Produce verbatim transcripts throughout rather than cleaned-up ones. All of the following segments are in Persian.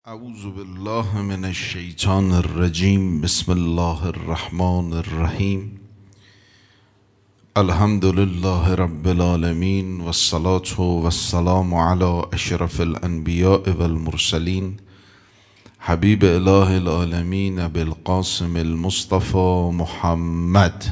اعوذ بالله من الشیطان الرجیم. بسم الله الرحمن الرحیم. الحمد لله رب العالمین والصلاة والسلام علی اشرف الانبیاء والمرسلین حبیب اله العالمین ابی القاسم المصطفى محمد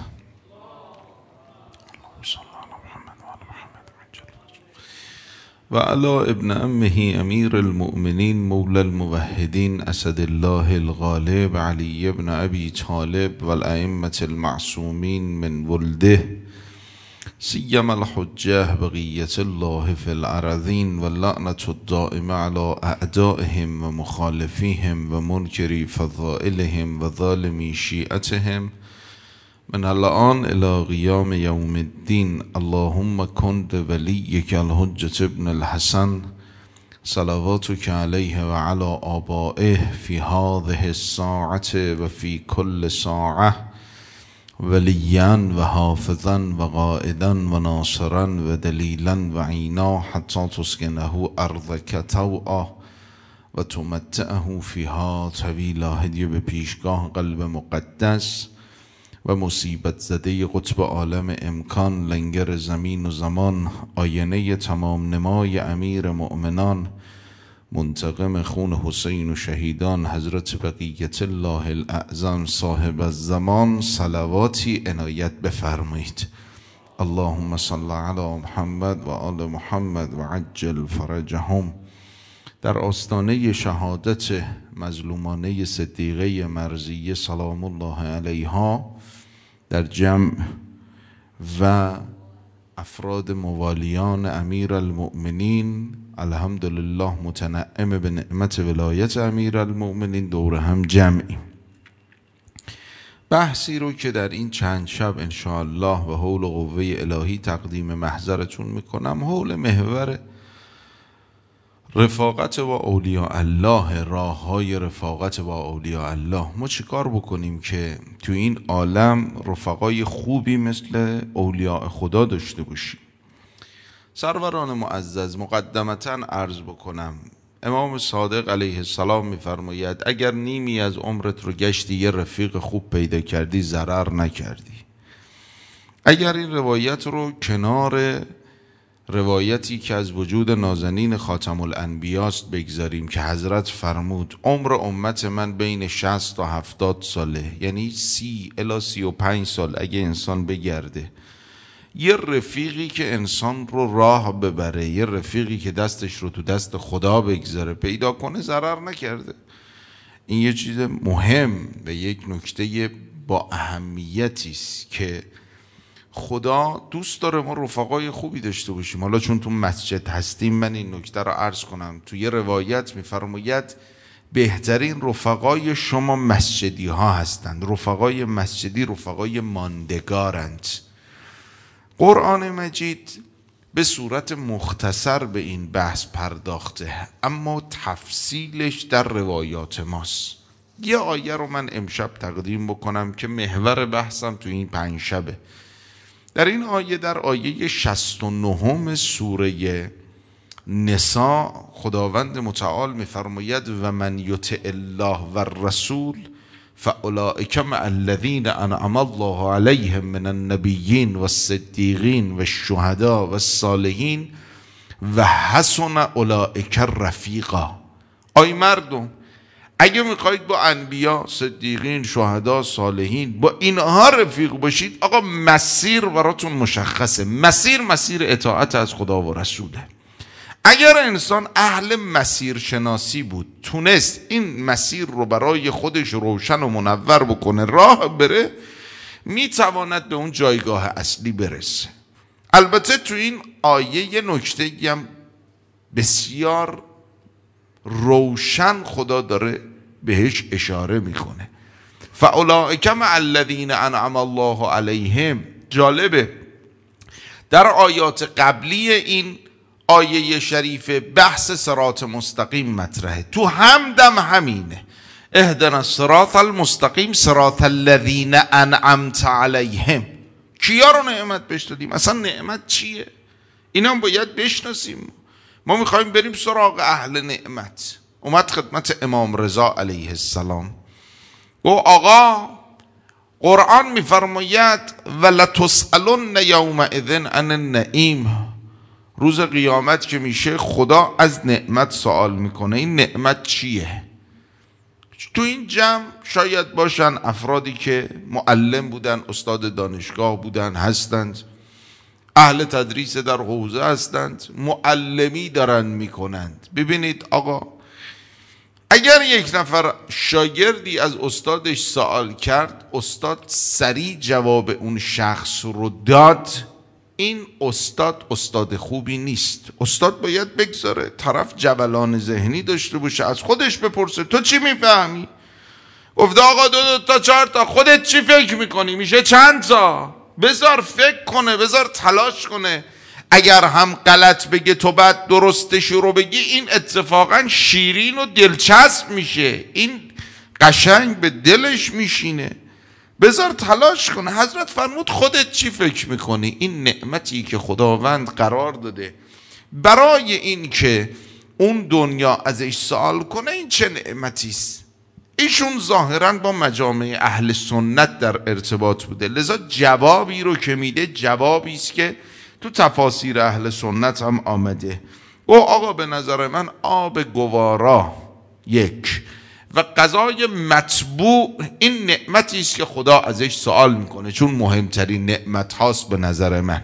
و علی ابن امه امیر المؤمنین مولا الموحدین اسد الله الغالب علی ابن ابی طالب و الائمة المعصومین من ولده سیما الحجة بقیة الله فی الارضین و لعنة الدائمة علی اعدائهم و مخالفیهم و منکری فضائلهم و ظالمی شیعتهم من الان الى قیام یوم الدین. اللهم کن ولیک الحجة ابن الحسن صلواتک علیه و علی آبائه فی هذه الساعة و فی کل ساعة ولیا و حافظا و قائدا و ناصرا و دلیلا و عینا حتی تسکنه ارضک طوعا و تمتعه فیها طویلا. هدیه به پیشگاه قلب مقدس و مصیبت زده قطب عالم امکان، لنگر زمین و زمان، آینه تمام نمای امیر مؤمنان، منتقم خون حسین و شهیدان، حضرت بقیت الله الاعظم صاحب الزمان، صلواتی عنایت بفرمایید. اللهم صل علی محمد و آل محمد و عجل فرجهم. در آستانه شهادت مظلومانه صدیقه مرضیه سلام الله علیها در جمع و افراد موالیان امیر المؤمنین الحمدلله متنعم به نعمت ولایت امیر المؤمنین دور هم جمعیم. بحثی رو که در این چند شب انشاءالله و حول و قوه الهی تقدیم محضرتون میکنم حول محور رفاقت با اولیاء الله، راه های رفاقت با اولیاء الله. ما چی کار بکنیم که تو این عالم رفقای خوبی مثل اولیاء خدا داشته باشیم؟ سروران معزز، مقدمتا عرض بکنم امام صادق علیه السلام میفرماید اگر نیمی از عمرت رو گشتی یه رفیق خوب پیدا کردی ضرر نکردی. اگر این روایت رو کنار روایتی که از وجود نازنین خاتم الانبیاست بگذاریم که حضرت فرمود عمر امت من بین شصت تا هفتاد ساله، یعنی سی الی سی و پنج سال اگه انسان بگرده، یه رفیقی که انسان رو راه ببره، یه رفیقی که دستش رو تو دست خدا بگذاره پیدا کنه، ضرر نکرده. این یه چیز مهم و یک نکته با اهمیتی است که خدا دوست داره ما رفقای خوبی داشته باشیم. حالا چون تو مسجد هستیم من این نکته رو عرض کنم. تو یه روایت میفرماید بهترین رفقای شما مسجدی ها هستند. رفقای مسجدی رفقای ماندگارند. قرآن مجید به صورت مختصر به این بحث پرداخته اما تفصیلش در روایات ماست. یه آیه رو من امشب تقدیم بکنم که محور بحثم تو این پنج شبه. در این آیه، در آیه شصت و نه سوره نساء، خداوند متعال میفرماید و من یطع الله و الرسول فاولئک مع الذین انعم الله علیهم من النبیین و الصدیقین و الشهداء و الصالحین و حسن اولئک رفیقا. آی مردم، اگه میخواید با انبیا، صدیقین، شهدا، صالحین با اینها رفیق باشید، آقا مسیر براتون مشخصه. مسیر مسیر اطاعت از خدا و رسوله. اگر انسان اهل مسیر شناسی بود، تونست این مسیر رو برای خودش روشن و منور بکنه، راه بره، میتواند به اون جایگاه اصلی برسه. البته تو این آیه یه نکته هم بسیار روشن خدا داره بهش اشاره میکنه. فاولئک مع الذین انعم الله علیهم. جالبه در آیات قبلی این آیه شریف بحث صراط مستقیم مطرحه، تو همدم همینه. اهدنا الصراط المستقیم صراط الذین انعمت علیهم. کیا رو نعمت بهش دادیم؟ اصلا نعمت چیه؟ اینا هم باید بشناسیم. ما میخوایم بریم سراغ اهل نعمت. اومد خدمت امام رضا علیه السلام گو آقا قرآن میفرماید ولتسألن یومئذ عن النعیم، روز قیامت که میشه خدا از نعمت سوال میکنه. این نعمت چیه؟ تو این جمع شاید باشن افرادی که معلم بودن، استاد دانشگاه بودن، هستند، اهل تدریس در حوزه هستند، معلمی دارن میکنند. ببینید آقا، اگر یک نفر شاگردی از استادش سوال کرد، استاد سریع جواب اون شخص رو داد، این استاد استاد خوبی نیست. استاد باید بگذاره طرف جولان ذهنی داشته باشه، از خودش بپرسه تو چی میفهمی؟ گفته آقا دو دو تا چهار تا، خودت چی فکر میکنی؟ میشه چند تا؟ بذار فکر کنه، بذار تلاش کنه. اگر هم غلط بگه تو بعد درستش رو بگی، این اتفاقا شیرین و دلچسب میشه، این قشنگ به دلش میشینه. بذار تلاش کنه. حضرت فرمود خودت چی فکر میکنی؟ این نعمتی که خداوند قرار داده برای این که اون دنیا ازش سوال کنه، این چه نعمتی است؟ ایشون ظاهرا با مجامع اهل سنت در ارتباط بوده، لذا جوابی رو که میده جوابی است که تو تفاسیر اهل سنت هم آمده. او آقا به نظر من آب گوارا یک و غذای مطبوع این نعمتی است که خدا ازش سوال میکنه، چون مهمترین نعمت هاست به نظر من.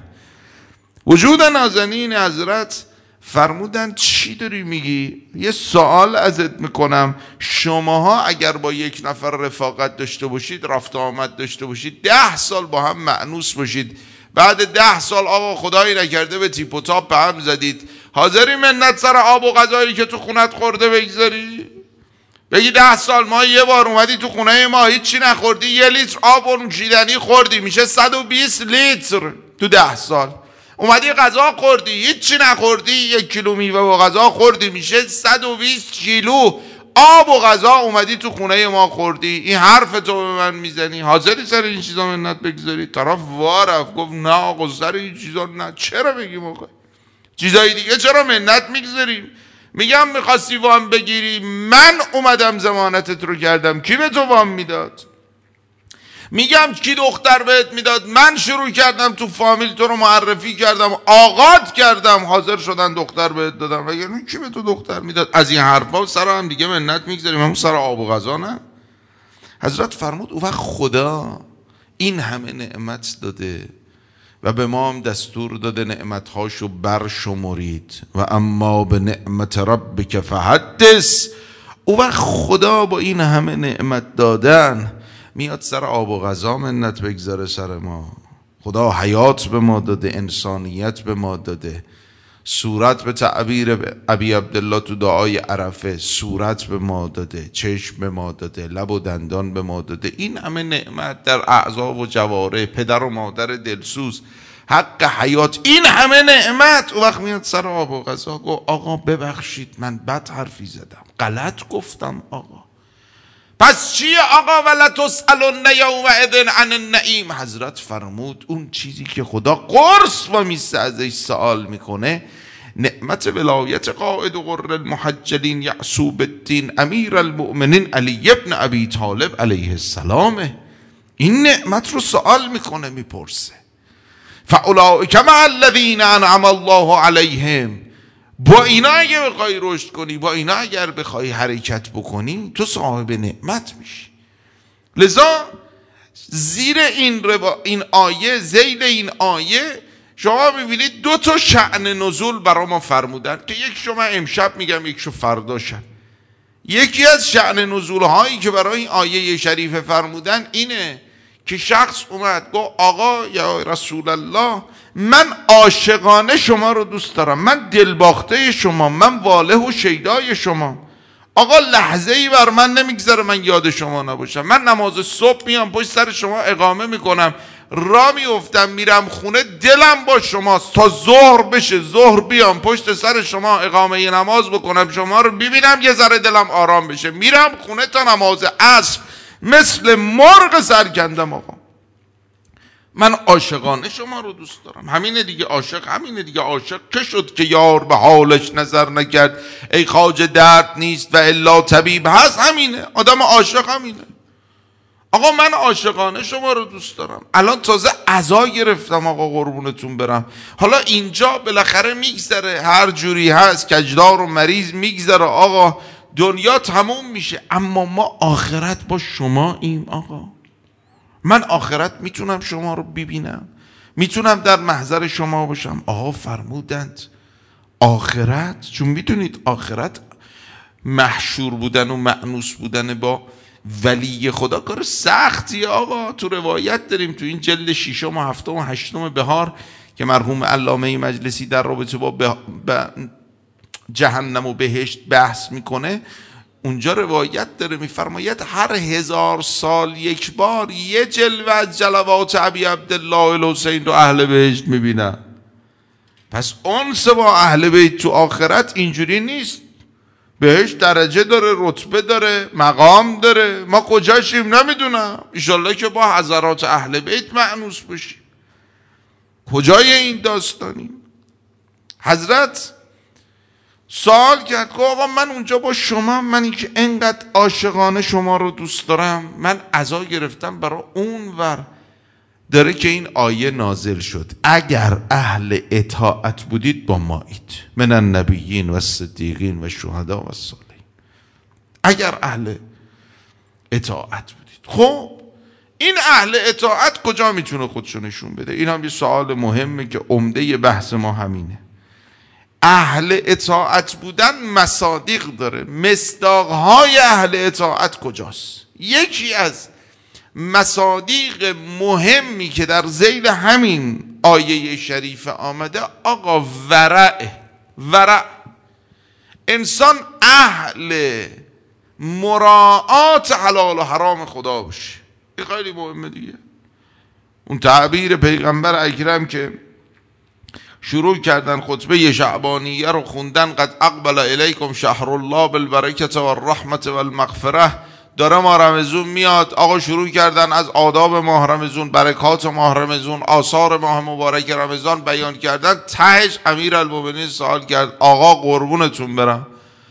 وجود نازنین حضرت فرمودن چی داری میگی؟ یه سوال ازت میکنم، شماها اگر با یک نفر رفاقت داشته باشید، رفت آمد داشته باشید، ده سال با هم مأنوس باشید، بعد ده سال آقا خدایی نکرده به تیپ و تاپ به هم زدید، حاضری منت سر آب و غذایی که تو خونت خورده بگذاری؟ بگی ده سال ما یه بار اومدی تو خونه ما هیچی نخوردی، یه لیتر آب و نوشیدنی خوردی، میشه صد و بیست لیتر تو ده سال. اومدی غذا خوردی، هیچی نخوردی، یک کیلو میوه و غذا خوردی، میشه صد و بیست کیلو آب و غذا اومدی تو خونه ما خوردی. این حرف تو به من میزنی؟ حاضری سر این چیزا منت بگذاری؟ طرف وارف گفت نه آقا سر این چیزا نه. چرا بگیم آقا چیزای دیگه چرا منت میگذاریم؟ میگم میخواستی وام بگیری، من اومدم ضمانتت رو کردم، کی به تو وام میداد؟ میگم کی دختر بهت میداد؟ من شروع کردم تو فامیل تو رو معرفی کردم، آغاد کردم، حاضر شدن دختر بهت دادم، وگرنه کی به تو دختر میداد؟ از این حرفا سر هم دیگه منت میگذاریم، همون سر آب و غذا نه. حضرت فرمود اون وقت خدا این همه نعمت داده و به ما هم دستور داده نعمتهاشو برشمرید و اما به نعمت ربک فحدث. اون وقت خدا با این همه نعمت دادن میاد سر آب و غذا منت بگذاره سر ما. خدا حیات به ما داده، انسانیت به ما داده، صورت به تعبیر ابی عبدالله تو دعای عرفه، صورت به ما داده، چشم به ما داده، لب و دندان به ما داده. این همه نعمت در اعضا و جواره، پدر و مادر دلسوز، حق حیات، این همه نعمت. اون وقت میاد سر آب و غذا گو آقا ببخشید من بد حرفی زدم، غلط گفتم آقا. پس چیه آقا ولتسألن یومئذ عن النعیم؟ حضرت فرمود اون چیزی که خدا قرص و میسته ازش سوال میکنه، نعمت ولایت قائد غر المحجلین یعصوب الدین امیر المؤمنین علی ابن ابی طالب علیه السلامه. این نعمت رو سوال میکنه، میپرسه فاولئک مع الذین انعم الله علیهم. با اینا اگه بخوای رشد کنی، با اینا اگر بخوای حرکت بکنی، تو صاحب نعمت میشی. لذا زیر این, روا... این آیه، ذیل این آیه شما میبینید دو تا شأن نزول برای ما فرمودن که یک شما امشب میگم یک شو فردا شب. یکی از شأن نزول هایی که برای این آیه شریف فرمودن اینه که شخص اومد گفت آقا یا رسول الله من عاشقانه شما رو دوست دارم، من دلباخته شما، من واله و شیدای شما. آقا لحظه ای بر من نمیگذره من یاد شما نباشم. من نماز صبح میام پشت سر شما اقامه میکنم، را میفتم میرم خونه، دلم با شماست تا ظهر بشه، ظهر بیام پشت سر شما اقامه ی نماز بکنم، شما رو ببینم یه ذره دلم آرام بشه، میرم خونه تا نماز عصر مثل مرغ سرکندم. آقا من عاشقانه شما رو دوست دارم. همینه دیگه، عاشق همینه دیگه. عاشق که شد که یار به حالش نظر نکرد، ای خواجه درد نیست و الا طبیب هست. همینه، آدم عاشق همینه. آقا من عاشقانه شما رو دوست دارم. الان تازه عزا گرفتم آقا قربونتون برم. حالا اینجا بالاخره میگذره، هر جوری هست، کجدار و مریض میگذره آقا، دنیا تموم میشه. اما ما آخرت با شما ایم آقا. من آخرت میتونم شما رو ببینم، میتونم در محضر شما باشم. آقا فرمودند آخرت، چون میدونید آخرت محشور بودن و مأنوس بودن با ولی خدا کار سختیه آقا. تو روایت داریم تو این جلد ششم و هفتم و هشتم بهار که مرحوم علامه مجلسی در رابطه با به جهنم و بهشت بحث میکنه، اونجا روایت داره میفرماید هر هزار سال یک بار یه جلوه از جلوات ابی عبدالله الحسین رو اهل بهشت میبینن. پس انس با اهل بیت تو آخرت اینجوری نیست. بهشت درجه داره، رتبه داره، مقام داره. ما کجاشیم نمیدونم، ایشالله که با حضرات اهل بیت مأنوس باشیم. کجای این داستانیم؟ حضرت سوال کرد که آقا من اونجا با شما، منی که انقدر عاشقانه شما رو دوست دارم، من عزا گرفتم برای اون ور داره که این آیه نازل شد اگر اهل اطاعت بودید با مایید من النبیین و الصدیقین و شهدا و الصالحین. اگر اهل اطاعت بودید. خب این اهل اطاعت کجا میتونه خودشو نشون بده؟ این هم یه سوال مهمه که عمده بحث ما همینه. اهل اطاعت بودن مصادیق داره. مصداقهای اهل اطاعت کجاست؟ یکی از مصادیق مهمی که در ذیل همین آیه شریفه آمده آقا ورع. ورع، انسان اهل مراعات حلال و حرام خدا باشه. این خیلی مهمه دیگه. اون تعبیر پیغمبر اکرم که شروع کردن خطبه شعبانیه رو خوندن، قد اقبل الیکم شهر الله بالبرکت و الرحمت و المغفره، داره ماه رمضان میاد. آقا شروع کردن از آداب ماه رمضان، برکات ماه رمضان، آثار ماه مبارک رمضان بیان کردن. تهش امیرالمومنین سوال کرد آقا قربونتون برم،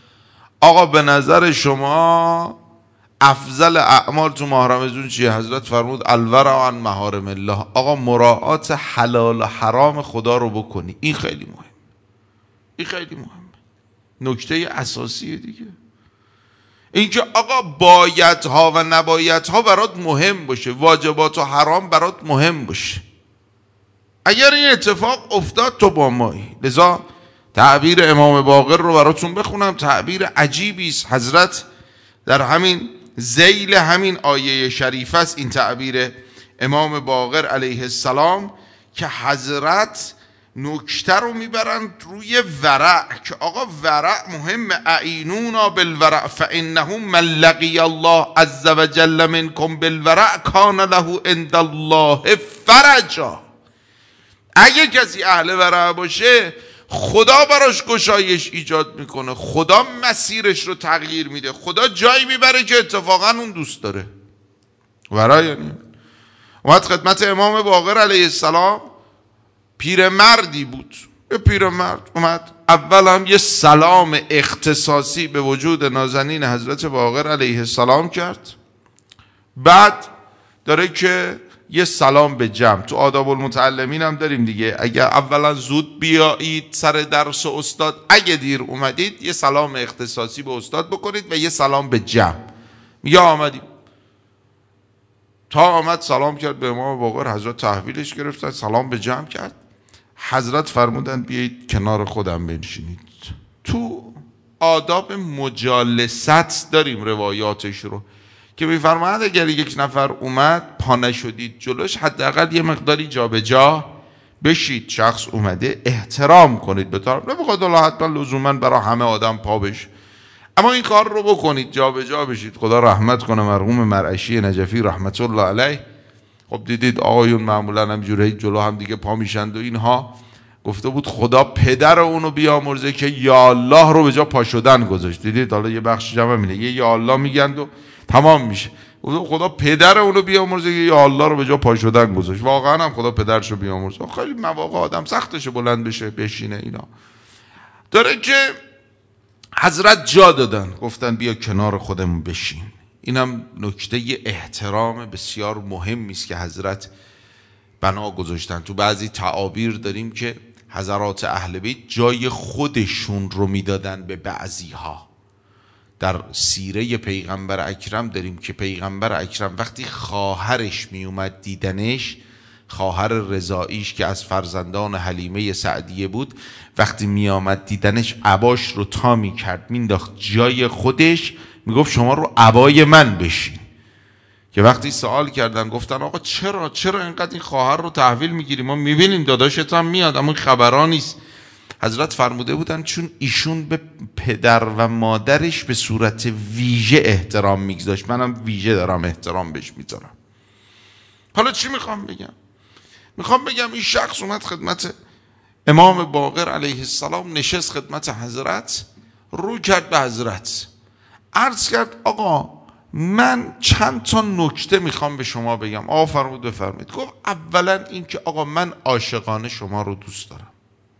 آقا به نظر شما افضل اعمال تو ماه رمضان چیه؟ حضرت فرمود الورع عن محارم الله. آقا مراعات حلال و حرام خدا رو بکنی. این خیلی مهم، این خیلی مهم، نکته اساسیه دیگه. اینکه آقا بایدها و نبایدها برات مهم باشه، واجبات و حرام برات مهم باشه. اگر این اتفاق افتاد تو با مایی. لذا تعبیر امام باقر رو براتون بخونم، تعبیر عجیبی است. حضرت در همین ذیل همین آیه شریف است این تعبیر امام باقر علیه السلام که حضرت نکته رو میبرند روی ورع که آقا ورع مهم. اعینونا بالورع فانه من لقی الله عز وجل منکم بالورع کان له عند الله فرجا. اگه کسی اهل ورع باشه خدا براش گشایش ایجاد میکنه، خدا مسیرش رو تغییر میده، خدا جایی میبره که اتفاقا اون دوست داره. ورع یعنی اومد خدمت امام باقر علیه السلام، پیرمردی بود، یه پیرمرد اومد، اول هم یه سلام اختصاصی به وجود نازنین حضرت باقر علیه السلام کرد، بعد داره که یه سلام به جمع. تو آداب المتعلمین هم داریم دیگه، اگر اولا زود بیایید سر درس استاد، اگه دیر اومدید یه سلام اختصاصی به استاد بکنید و یه سلام به جمع. میگه آمدیم. تا آمد سلام کرد به امام باقر، حضرت تحویلش گرفتن، سلام به جمع کرد. حضرت فرمودن بیایید کنار خودم بنشینید. تو آداب مجالست داریم روایاتش رو که میفرماید اگر یک نفر اومد پا نشدید جلوش، حداقل یه مقداری جابجا بشید. شخص اومده احترام کنید به طرف، نمیخواد الله حتما لزوما برای همه آدم پا بشه، اما این کار رو بکنید، جابجا بشید. خدا رحمت کنه مرحوم مرعشی نجفی رحمت الله علیه. خب دیدید آقایون معمولا هم جوری جلو هم دیگه پا میشند و اینها. گفته بود خدا پدر اونو بیامرزه که یا الله رو به جا پا شدن گذاشت. دیدید حالا یه بخش جمع میگه یه یا الله میگند و تمام میشه. خدا پدر اونو بیامرزه، یا الله رو به جا پا شدن گذاشت. واقعا هم خدا پدرشو بیامرزه. خیلی مواقع آدم سختشه بلند بشه بشینه اینا. داره که حضرت جا دادن، گفتن بیا کنار خودمون بشین. اینم نکته احترام بسیار مهمی است که حضرت بنا گذاشتن. تو بعضی تعابیر داریم که حضرات اهل بیت جای خودشون رو میدادن به بعضی ها. در سیره پیغمبر اکرم داریم که پیغمبر اکرم وقتی خواهرش می اومد دیدنش، خواهر رضاییش که از فرزندان حلیمه سعدیه بود، وقتی می آمد دیدنش عباش رو تا می کرد مینداخت جای خودش، می گفت شما رو عبای من بشین. که وقتی سوال کردن گفتن آقا چرا چرا اینقدر این خواهر رو تحویل میگیری؟ ما میبینیم داداشت هم میاد اما خبرها نیست. حضرت فرموده بودن چون ایشون به پدر و مادرش به صورت ویژه احترام میگذاشت، منم ویژه دارم احترام بهش میذارم. حالا چی میخوام بگم؟ میخوام بگم این شخص اومد خدمت امام باقر علیه السلام، نشست خدمت حضرت، رو کرد به حضرت، عرض کرد آقا من چند تا نکته میخوام به شما بگم. آقا فرمود بفرمایید. گفت اولا این که آقا من عاشقانه شما رو دوست دارم،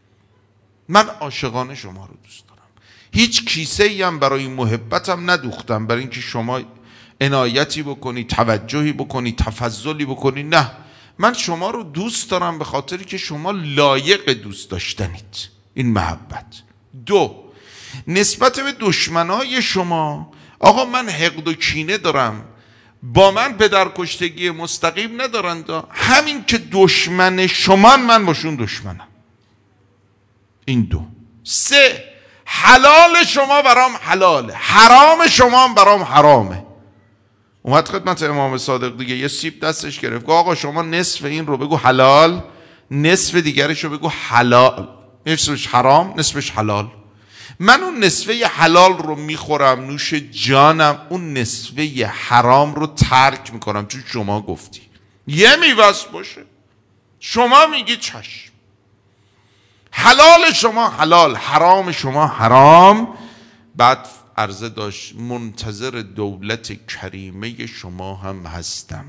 من عاشقانه شما رو دوست دارم، هیچ کیسه ای هم برای محبتم ندوختم برای اینکه شما عنایتی بکنی، توجهی بکنی، تفضلی بکنی، نه، من شما رو دوست دارم به خاطری که شما لایق دوست داشتنید. این محبت. دو، نسبت به دشمنای شما، آقا من حقد و کینه دارم، با من پدرکشتگی مستقیم ندارند، همین که دشمن شما من باشون دشمنم. این دو. سه، حلال شما برام حلاله، حرام شما برام حرامه. اومد خدمت امام صادق دیگه، یه سیب دستش گرفت، گفت آقا شما نصف این رو بگو حلال، نصف دیگرش رو بگو حلال، نصفش حرام نصفش حلال. من اون نصفه حلال رو میخورم نوش جانم، اون نصفه حرام رو ترک میکنم چون شما گفتی یه میوست باشه، شما میگی چشم، حلال شما حلال، حرام شما حرام. بعد عرضه داشت منتظر دولت کریمه شما هم هستم.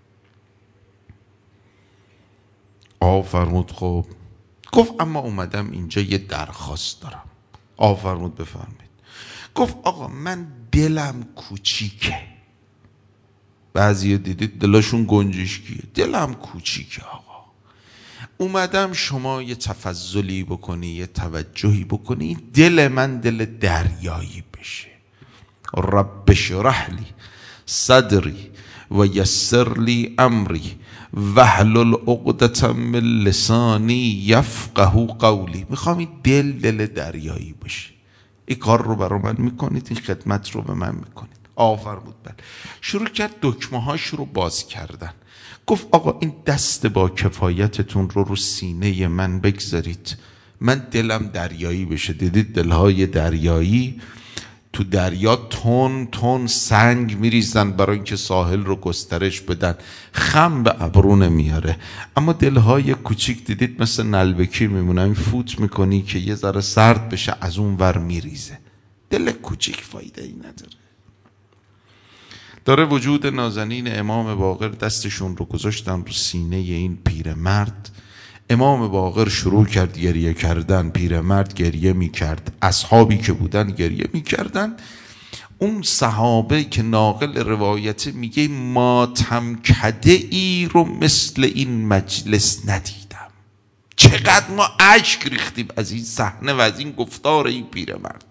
آقا فرمود خب. گفت اما اومدم اینجا یه درخواست دارم. آقا فرمود بفرمید. گفت آقا من دلم کوچیکه، بعضی دیدید دلشون گنجشکیه، دلم کوچیکه آقا، اومدم شما یه تفضلی بکنی، یه توجهی بکنی، دل من دل دریایی بشه. رب اشرح لی صدری و یسر لی امری واحلل عقدة من لسانی یفقهوا قولی. میخوام این دل دل دریایی بشه. این کار رو برای من میکنید، این خدمت رو به من میکنید. آفر بود. بله. شروع کرد دکمه هاش رو باز کردن. گفت آقا این دست با کفایتتون رو رو سینه من بگذارید، من دلم دریایی بشه. دیدید دلهای دریایی تو دریا تون تون سنگ میریزن برای اینکه ساحل رو گسترش بدن، خم به ابرو نمیاره. اما دلهای کوچیک دیدید مثل نلبکی میمونه، این فوت میکنی که یه ذره سرد بشه از اون ور میریزه. دل کوچیک فایده ای نداره. داره وجود نازنین امام باقر دستشون رو گذاشتن رو سینه این پیرمرد. امام باقر شروع کرد گریه کردن، پیرمرد گریه میکرد، اصحابی که بودن گریه میکردن. اون صحابه که ناقل روایت میگه ماتمکده ای رو مثل این مجلس ندیدم. چقدر ما اشک ریختیم از این صحنه و از این گفتار این پیرمرد.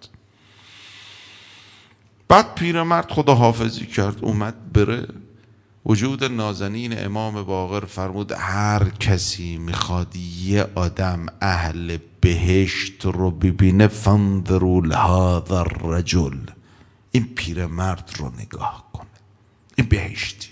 بعد پیرمرد خداحافظی کرد، اومد بره. وجود نازنین امام باقر فرمود هر کسی میخواد یه آدم اهل بهشت رو ببینه فانظروا لهذا الرجل، این پیرمرد رو نگاه کنه، این بهشتی.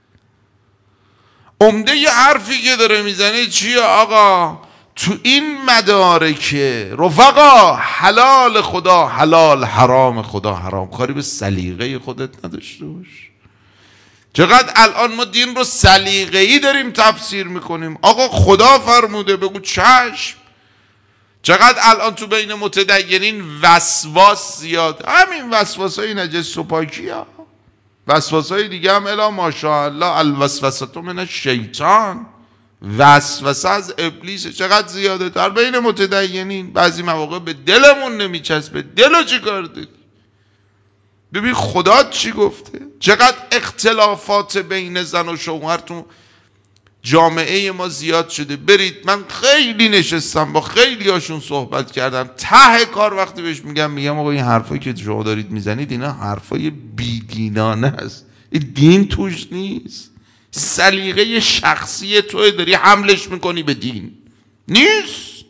عمده یه حرفی که داره میزنه چیه آقا؟ تو این مدارکه رفقا حلال خدا حلال، حرام خدا حرام. کاری به سلیقه خودت نداشته باش. چقدر الان ما دین رو سلیقه‌ای داریم تفسیر میکنیم. آقا خدا فرموده بگو چشم. چقدر الان تو بین متدینین وسواس زیاد. همین وسواس های نجس و پاکی ها. وسوسه دیگه هم الا ماشاءالله الوسوسه من الشیطان، وسوسه از ابلیس چقدر زیاده تر بین متدینین. بعضی مواقع به دلمون نمیچسبه، دلو چی کار داری؟ ببین خدا چی گفته، چقدر اختلافات بین زن و شوهر تو جامعه ما زیاد شده. برید، من خیلی نشستم با خیلی هاشون صحبت کردم، ته کار وقتی بهش میگم میگم آقا این حرفایی که شما دارید میزنید اینا حرفای بیدینانه است، این دین توش نیست، سلیقه شخصی توی داری حملش میکنی به دین. نیست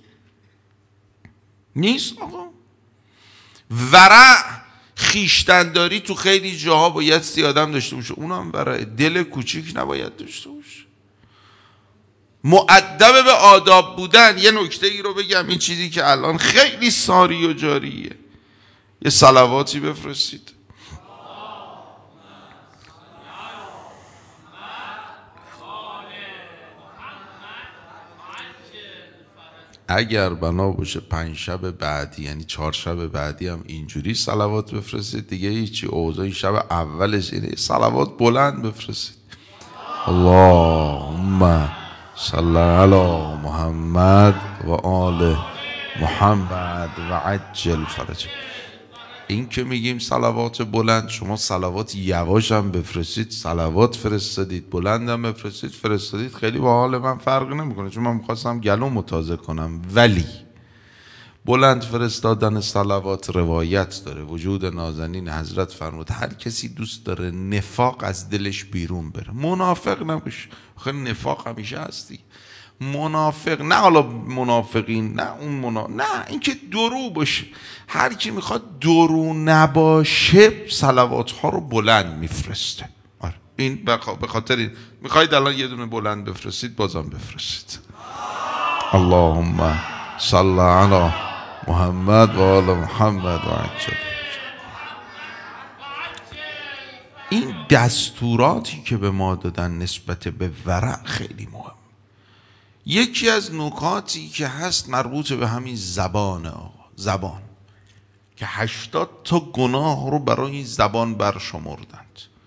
نیست آقا. ورع خیشتنداری تو خیلی جاها باید سی آدم داشته باشه، اونم ورع، دل کوچیک نباید داشته باشه. مؤدب به آداب بودن. یه نکته ای رو بگم، این چیزی که الان خیلی ساری و جاریه، یه صلواتی بفرستید. اگر بنا باشه پنج شب بعدی، یعنی چهار شب بعدی هم اینجوری صلوات بفرستید دیگه هیچی. اوضاع این شب اولش اینه، صلوات بلند بفرستید. اللهم صل علی محمد و آل محمد و عجل فرج. این که میگیم صلوات بلند، شما صلوات یواش هم بفرستید، صلوات فرستادید، بلند هم بفرستید فرستادید، خیلی با حال من فرق نمیکنه، چون من میخواستم گلومو تازه کنم. ولی بلند فرستادن صلوات روایت داره. وجود نازنین حضرت فرمود هر کسی دوست داره نفاق از دلش بیرون بره، منافق نباشه. آخه نفاق همیشه هستی، منافق نه، حالا منافقین نه، اون منا... نه اینکه درو باشه. هر کی میخواد درو نباشه صلوات ها رو بلند میفرسته. آره این به خاطر این میخواید الان یه دونه بلند بفرستید، بازم بفرستید. اللهم صل علی محمد و آل محمد و عجل. این دستوراتی که به ما دادن نسبت به ورع خیلی مهم. یکی از نکاتی که هست مربوط به همین زبان آقا، زبان که هشتاد تا گناه رو برای این زبان برشمردند.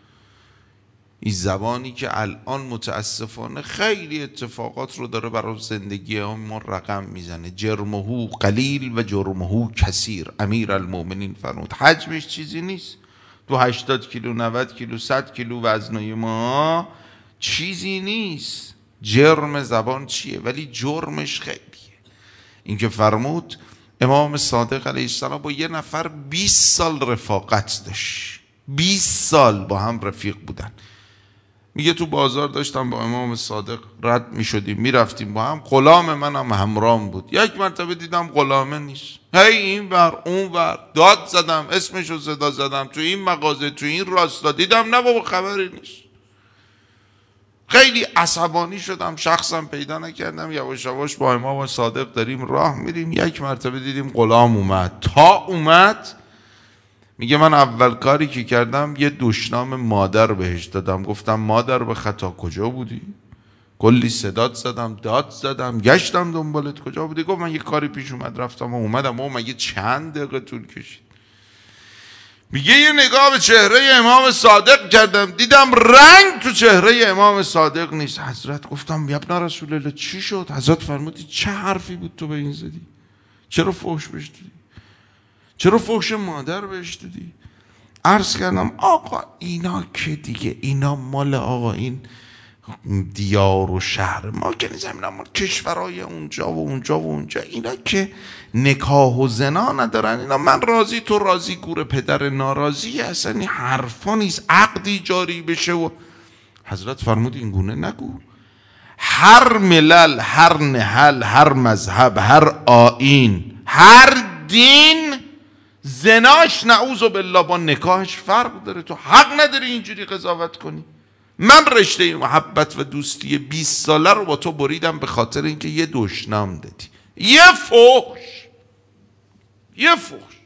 این زبانی که الان متاسفانه خیلی اتفاقات رو داره برای زندگی ما رقم میزنه. جرمهو قلیل و جرمهو کثیر. امیر المؤمنین فرمود حجمش چیزی نیست، تو هشتاد کیلو نود کیلو صد کیلو وزنای ما چیزی نیست. جرم زبان چیه؟ ولی جرمش خیلیه. این که فرمود امام صادق علیه السلام با یه نفر بیست سال رفاقت داشت، بیست سال با هم رفیق بودن. میگه تو بازار داشتم با امام صادق رد میشدیم میرفتیم با هم، غلام منم همرام بود. یک مرتبه دیدم غلامه نیست، هی این ور اون ور داد زدم، اسمشو صدا زدم، تو این مغازه تو این راستا دیدم نه بابا خبری نیست. خیلی عصبانی شدم، شخصم پیدا نکردم. یواش یواش با امام صادق داریم راه میریم، یک مرتبه دیدیم غلام اومد. تا اومد میگه من اول کاری که کردم یه دشنام مادر بهش دادم، گفتم مادر به خطا کجا بودی؟ کلی صدات زدم، داد زدم، گشتم دنبالت کجا بودی؟ گفت من یه کاری پیش اومد رفتم و اومدم. او مگه چند دقیقه طول کشید؟ میگه یه نگاه به چهره امام صادق کردم، دیدم رنگ تو چهره امام صادق نیست. حضرت گفتم ابن رسول الله چی شد؟ حضرت فرمودی چه حرفی بود تو به این زدی؟ چرا فحش بهش دادی؟ چرا فحش مادر بهش دادی؟ عرض کردم آقا اینا که دیگه اینا مال آقا این دیار و شهر ما که نیزم، اینا مال کشورهای اونجا و اونجا و اونجا، اینا که نکاح و زنا ندارن، اینا من راضی تو راضی گور پدر ناراضی، اصلا این حرفا نیست، عقدی جاری بشه. و حضرت فرمود این گونه نگو. هر ملل، هر نهل، هر مذهب، هر آیین، هر دین زناش نعوذ بالله با نکاحش فرق داره. تو حق نداری اینجوری قضاوت کنی. من رشته محبت و دوستی بیست ساله رو با تو بریدم به خاطر اینکه یه دشنام دادی، یه فحش، یه فحش.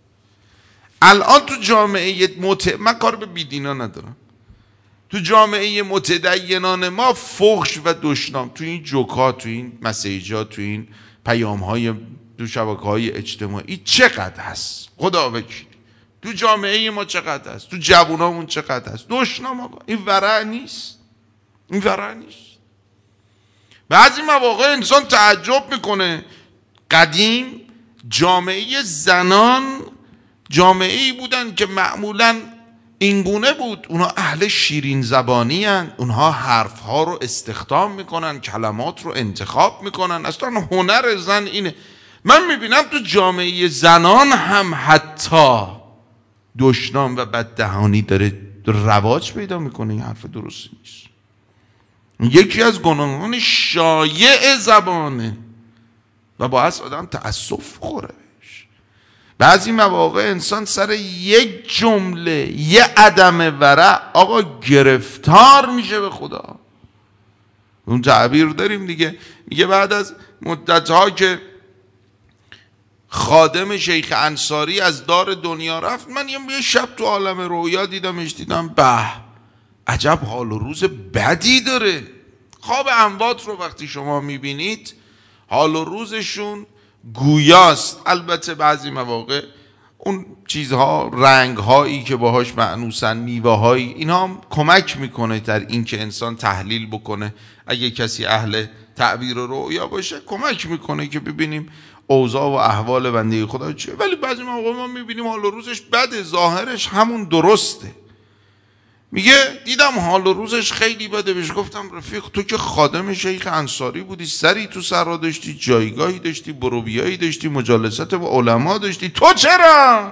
الان تو جامعه مت... من کار به بیدینا ندارم، تو جامعه متدینان ما فحش و دشنام تو این جوکا، تو این مسیجا، تو این پیام های تو شبکه های اجتماعی چقدر هست خدا وکیل. تو جامعه ما چقدر هست، تو جوونامون چقدر هست. دشنام آقا، این ورع نیست، این ورع نیست. بعضی مواقع انسان تعجب میکنه. قدیم جامعه زنان جامعه ای بودن که معمولاً اینگونه بود، اونها اهل شیرین زبانی هن. اونها حرف ها رو استخدام میکنن، کلمات رو انتخاب میکنن. اصلا هنر زن اینه. من میبینم تو جامعه زنان هم حتی دشنام و بددهانی داره رواج پیدا میکنه. این حرف درستی نیست. یکی از گناهان شایع زبانه و باعث آدم تأسف خوره. بعضی مواقع انسان سر یک جمله، یه عدم ورع آقا گرفتار میشه به خدا. اون تعبیر داریم دیگه، میگه بعد از مدتها که خادم شیخ انصاری از دار دنیا رفت، من یه شب تو عالم رویا دیدمش، دیدم به عجب حال و روز بدی داره. خواب اموات رو وقتی شما میبینید حال و روزشون گویاست. البته بعضی مواقع اون چیزها، رنگهایی که باهاش معنوسن، میوه‌هایی، اینا هم کمک میکنه در این که انسان تحلیل بکنه. اگه کسی اهل تعبیر رؤیا باشه کمک میکنه که ببینیم اوضاع و احوال بنده خدا چیه. ولی بعضی مواقع ما میبینیم حال و روزش بده، ظاهرش همون درسته. میگه دیدم حال و روزش خیلی بده. بهش گفتم رفیق تو که خادم شیخ انصاری بودی، سری تو سرا داشتی، جایگاهی داشتی، بروبیایی داشتی، مجالست با علما داشتی، تو چرا؟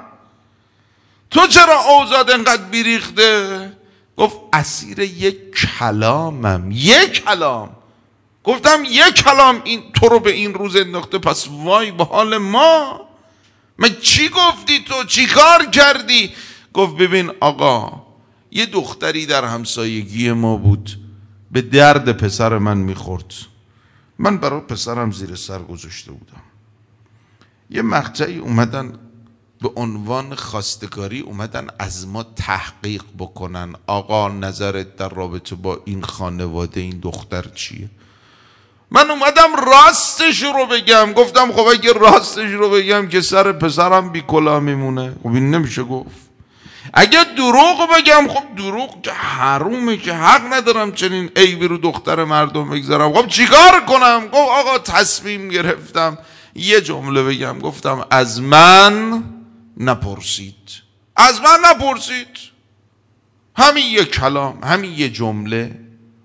تو چرا اوضاعت انقدر بیریخته؟ گفت اسیر یک کلامم. یک کلام. گفتم یک کلام این تو رو به این روز انداخته، پس وای به حال ما. من چی گفتی تو؟ چی کار کردی؟ گفت ببین آقا، یه دختری در همسایگی ما بود، به درد پسر من میخورد. من برای پسرم زیر سر گذاشته بودم. یه مقطعی اومدن به عنوان خواستگاری اومدن از ما تحقیق بکنن. آقا نظرت در رابطه با این خانواده این دختر چیه؟ من اومدم راستش رو بگم. گفتم خب اگه راستش رو بگم که سر پسرم بی کلاه میمونه. خب این نمیشه گفت. اگه دروغ بگم خب دروغ که حرومه، که حق ندارم چنین عیبی رو دختر مردم بگذارم. خب چیکار کنم؟ گفت آقا تصمیم گرفتم یه جمله بگم. گفتم از من نپرسید، از من نپرسید. همین یه کلام، همین یه جمله.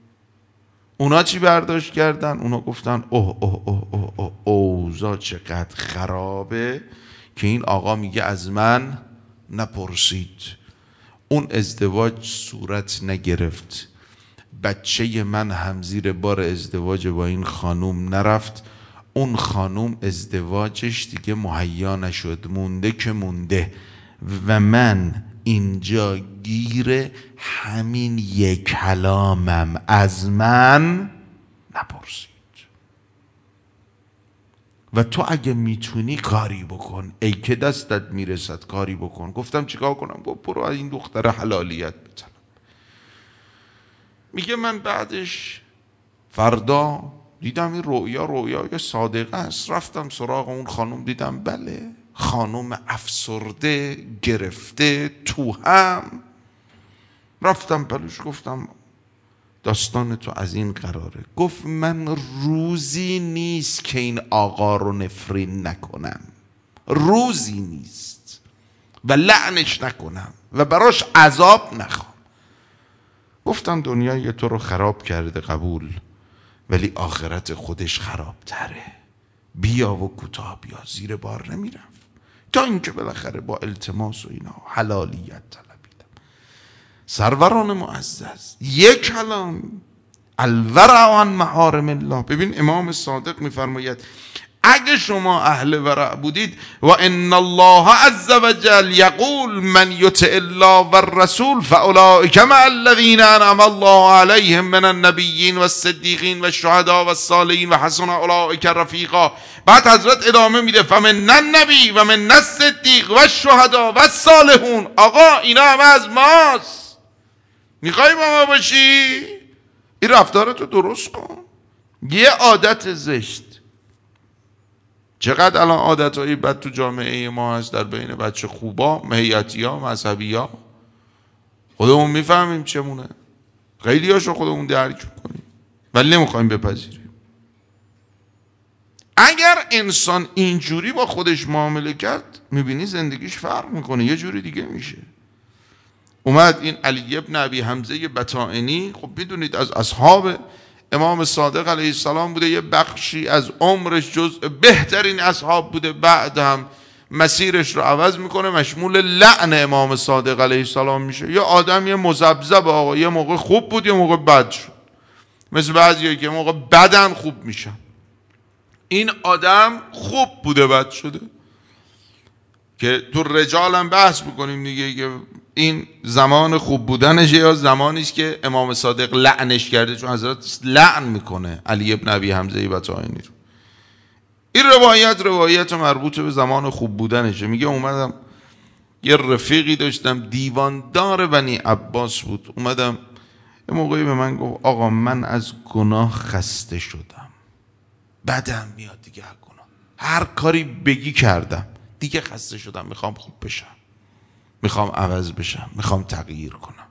اونا چی برداشت کردن؟ اونا گفتن اوه اوه اوه اوه اوه اوضاع چقدر خرابه که این آقا میگه از من نپرسید. اون ازدواج صورت نگرفت. بچه من هم زیر بار ازدواج با این خانوم نرفت. اون خانوم ازدواجش دیگه مهیا نشد، مونده که مونده. و من اینجا گیر همین یک کلامم، از من نپرسید. و تو اگه میتونی کاری بکن، ای که دستت میرسد کاری بکن. گفتم چیکار کنم؟ گفت برو از این دختر حلالیت بطلب. میگه من بعدش فردا دیدم این رویا رویا صادقه است. رفتم سراغ اون خانم، دیدم بله خانم افسرده، گرفته، تو هم. رفتم پلوش گفتم داستان تو از این قراره. گفت من روزی نیست که این آقا رو نفرین نکنم، روزی نیست و لعنش نکنم و براش عذاب نخوام. گفتم دنیای تو رو خراب کرده قبول، ولی آخرت خودش خراب تره. بیا و کوتاه بیا، زیر بار نمیرفت تا اینکه بالاخره با التماس و اینا حلالیت طلبیدم. سروران معزز، یک کلام الورع عن محارم الله. ببین امام صادق میفرماید اگه شما اهل ورع بودید، و ان الله عز وجل یقول من یطع الله والرسول فاولئک مع الذین انعم الله علیهم من النبیین والصدیقین والشهداء والصالحین وحسن اولئک رفیقا. بعد حضرت ادامه میده فمن النبی و من الصدیق والشهداء والصالحون. آقا اینا همه از ماست. میخوای با ما باشی؟ این رفتارتو درست کن. یه عادت زشت چقدر الان عادتهای بد تو جامعه ما هست در بین بچه خوبا، هیئتی‌ها، مذهبی‌ها. خودمون میفهمیم چمونه، خیلی هاشو خودمون درک میکنیم ولی نمیخوایم بپذیریم. اگر انسان اینجوری با خودش معامله کرد میبینی زندگیش فرق میکنه، یه جوری دیگه میشه. اومد این علی ابن ابی حمزه بطائنی، خب میدونید از اصحاب امام صادق علیه السلام بوده، یه بخشی از عمرش جزء بهترین اصحاب بوده، بعد هم مسیرش رو عوض میکنه، مشمول لعن امام صادق علیه السلام میشه. یه آدم یه مذبذب، آقا یه موقع خوب بود یه موقع بد شد، مثل بعضیه که موقع بدن خوب میشن. این آدم خوب بوده بد شده، که تو رجال هم بحث بکنیم دیگه که این زمان خوب بودنشه یا زمانی است که امام صادق لعنش کرده، چون حضرت لعن میکنه علی ابن ابی حمزه بطائنی رو. این روایت روایت مربوط به زمان خوب بودنشه. میگه اومدم یه رفیقی داشتم دیواندار بنی عباس بود، اومدم یه موقعی به من گفت آقا من از گناه خسته شدم، بدم میاد دیگه از گناه، هر کاری بگی کردم دیگه خسته شدم، میخوام خوب بشم، میخوام عوض بشم، میخوام تغییر کنم،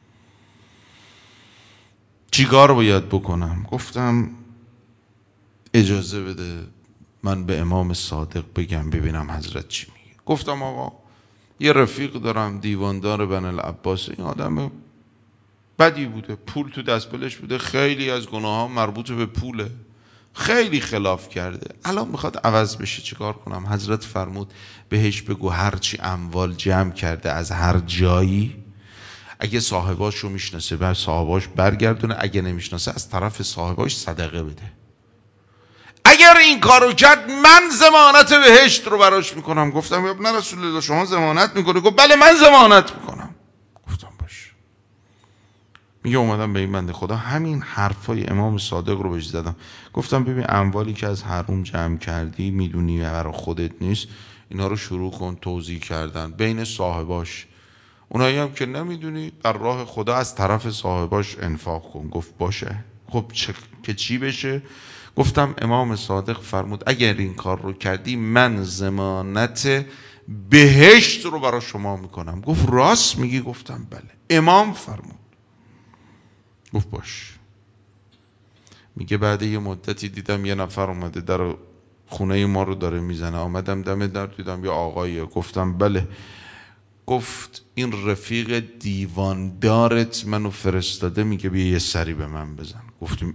چیکار باید بکنم؟ گفتم اجازه بده من به امام صادق بگم ببینم حضرت چی میگه. گفتم آقا یه رفیق دارم دیواندار بن العباس، این آدم بدی بوده، پول تو دست پلش بوده، خیلی از گناه ها مربوط به پوله، خیلی خلاف کرده، الان میخواد عوض بشه، چیکار کنم؟ حضرت فرمود بهش بگو هرچی اموال جمع کرده از هر جایی، اگه صاحباشو میشناسه بر صاحباش برگردونه، اگه نمیشناسه از طرف صاحباش صدقه بده. اگر این کارو کرد من ضمانت بهشت رو براش میکنم. گفتم یا ابن رسول الله شما ضمانت میکنی؟ گفت بله من ضمانت میکنم. گفتم باش. میگه اومدم به این بنده خدا همین حرفای امام صادق رو بهش زدم، گفتم ببین اموالی که از حرام جمع کردی میدونی برای خودت نیست، اینا رو شروع کن توزیع کردن بین صاحباش، اونایی هم که نمیدونی در راه خدا از طرف صاحباش انفاق کن. گفت باشه. خب چه... که چی بشه؟ گفتم امام صادق فرمود اگر این کار رو کردی من ضمانت بهشت رو برای شما میکنم. گفت راست میگی؟ گفتم بله. امام فرمود. گفت باش. میگه بعد یه مدتی دیدم یه نفر اومده در خونه ما رو داره میزنه، آمدم دم در دیدم یه آقاییه. گفتم بله. گفت این رفیق دیواندارت منو فرستاده، میگه بیا یه سری به من بزن. گفتیم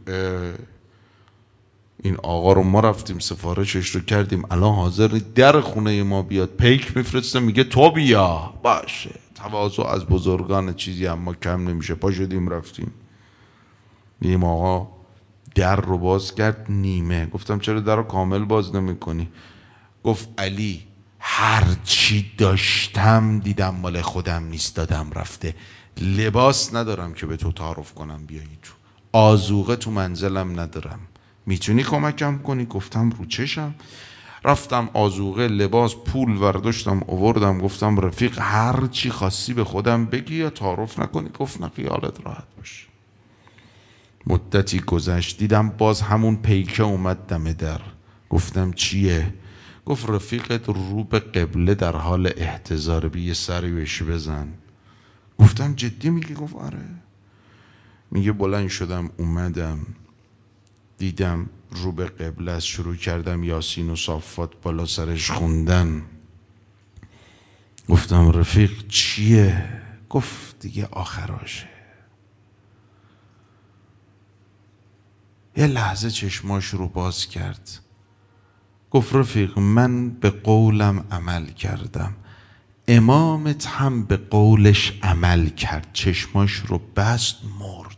این آقا رو ما رفتیم سفارشش رو کردیم، الان حاضر در خونه ما بیاد پیک میفرسته میگه تو بیا. باشه، تواضع از بزرگان چیزی اما کم نمیشه. پا شدیم رفتیم. این آقا در رو باز کرد نیمه. گفتم چرا در رو کامل باز نمی کنی؟ گفت علی هر چی داشتم دیدم مال خودم نیست دادم رفته، لباس ندارم که به تو تعارف کنم بیایی تو، آذوقه تو منزلم ندارم، میتونی کمکم کنی؟ گفتم رو چشم. رفتم آذوقه، لباس، پول ورداشتم آوردم. گفتم رفیق هر چی خاصی به خودم بگی یا تعارف نکنی. گفت نه خیالت راحت باش. مدتی گذشت دیدم باز همون پیکه اومد دم در. گفتم چیه؟ گفت رفیقت رو به قبله در حال احتضار، بی یه سری بهش بزن. گفتم جدی میگی؟ گفت آره. میگه بلند شدم اومدم دیدم رو به قبله است، شروع کردم یاسین و صافات بالا سرش خوندن. گفتم رفیق چیه؟ گفت دیگه آخراشه. یه لحظه چشماش رو باز کرد. گفت رفیق من به قولم عمل کردم، امامت هم به قولش عمل کرد. چشماش رو بست مرد.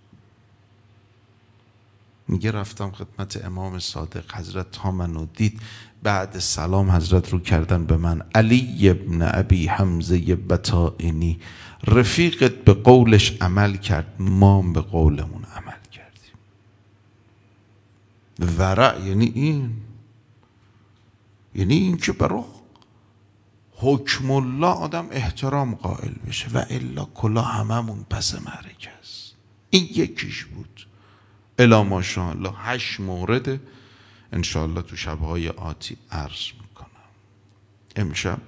میگه رفتم خدمت امام صادق، حضرت تا منو دید بعد سلام حضرت رو کردن به من، علی ابن ابی حمزه بطائنی رفیقت به قولش عمل کرد، ما به قولمون عمل کردیم. ورع یعنی این، یعنی این که برای حکم الله آدم احترام قائل بشه و الا کلا هممون پس معرکه است. این یکیش بود. الا ماشاءالله هشت مورد انشاءالله تو شبهای آتی عرض میکنم. امشب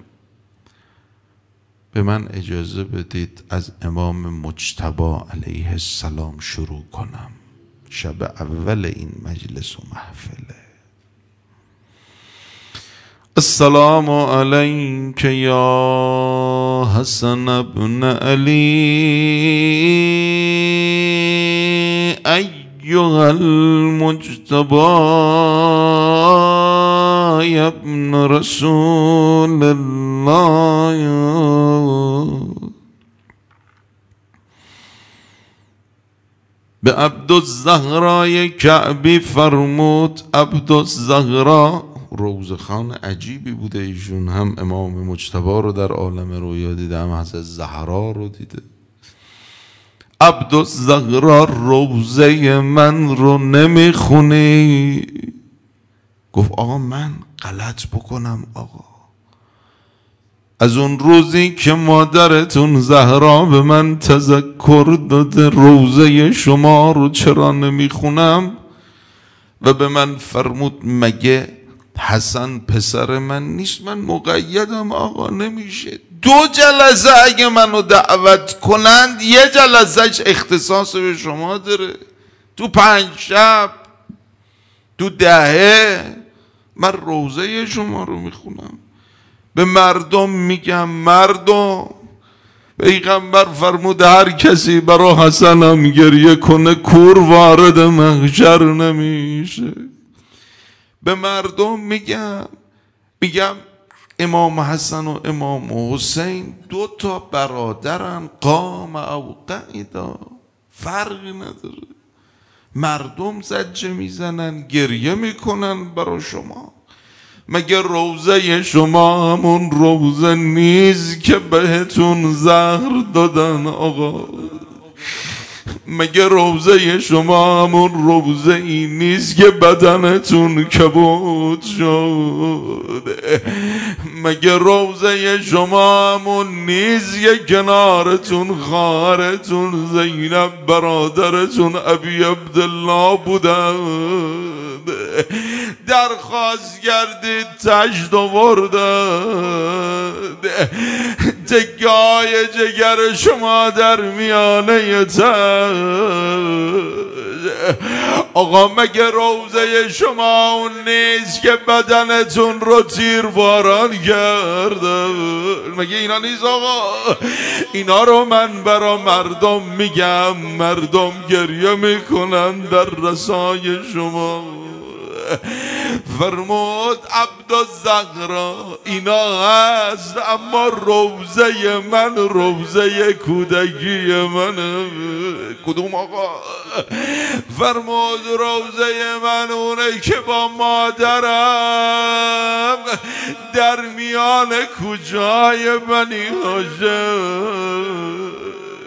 به من اجازه بدید از امام مجتبی علیه السلام شروع کنم. شب اول این مجلس و محفله. السلام علیک یا حسن ابن علی ایها المجتبی ابن رسول الله. به عبدالزهرای کعبی فرمود. عبدالزهرا روزخان عجیبی بوده ایشون، هم امام مجتبی رو در عالم رویا دیده، هم حضرت زهرا رو دیده. عبدالزهرا روزه من رو نمیخونی؟ گفت آقا من غلط بکنم آقا؟ از اون روزی که مادرتون زهرا به من تذکر داده روزه شما رو چرا نمیخونم و به من فرمود مگه حسن پسر من نیست؟ من مقیدم آقا، نمیشه. دو جلسه اگه منو دعوت کنند یه جلسهش اختصاص به شما داره. تو پنج شب، تو دهه من روزه شما رو میخونم. به مردم میگم مردم، پیغمبر فرمود هر کسی برا حسنم گریه کنه کور وارد محشر نمیشه. به مردم میگم میگم امام حسن و امام حسین دو تا برادرن، قام او قعیدا، فرقی نداره. مردم زجه میزنن گریه میکنن برا شما. مگه روزه شما همون روزه نیست که بهتون زهر دادن آقا؟ مگه روزه شما همون روزه ای نیست که بدنتون کبود شد؟ مگه روزه شما همون نیست که کنارتون خواهرتون زینب برادرتون ابی عبدالله بودن؟ درخواست کردید تشت آوردن، تکای جگر شما در میانه تشت. آقا مگه روزه شما اون نیست که بدنتون رو تیر باران کرده؟ مگه اینا نیست آقا؟ اینا رو من برا مردم میگم، مردم گریه میکنن در رسای شما. فرمود عبدالزهرا اینا هست، اما روزه من روزه کودکی منه. کدوم آقا؟ فرمود روزه من اونه که با مادرم در میان کوچه‌های بنی هاشم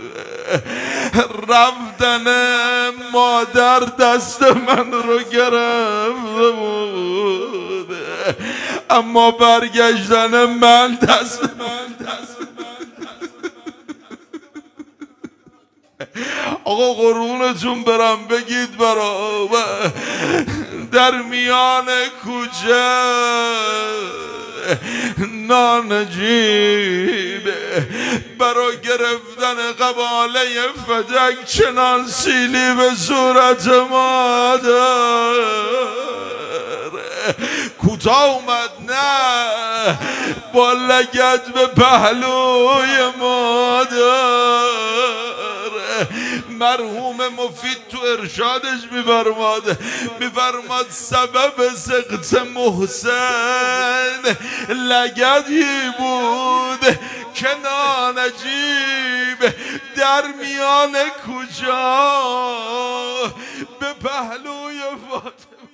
رفتن مادر دست من رو گرفته بود، اما برگشتن من دست من دست آقا قربونتون برم بگید برا در میان کوچه نانجیبه برا گرفتن قباله فدک چنان سیلی به صورت مادر کوتاه اومد، نه با لگد به پهلوی مادر. مرحوم مفید تو ارشادش میفرماد میفرماد سبب سقط محسن لگدی بود که نانجیب در میان کوچه به پهلوی فاطمه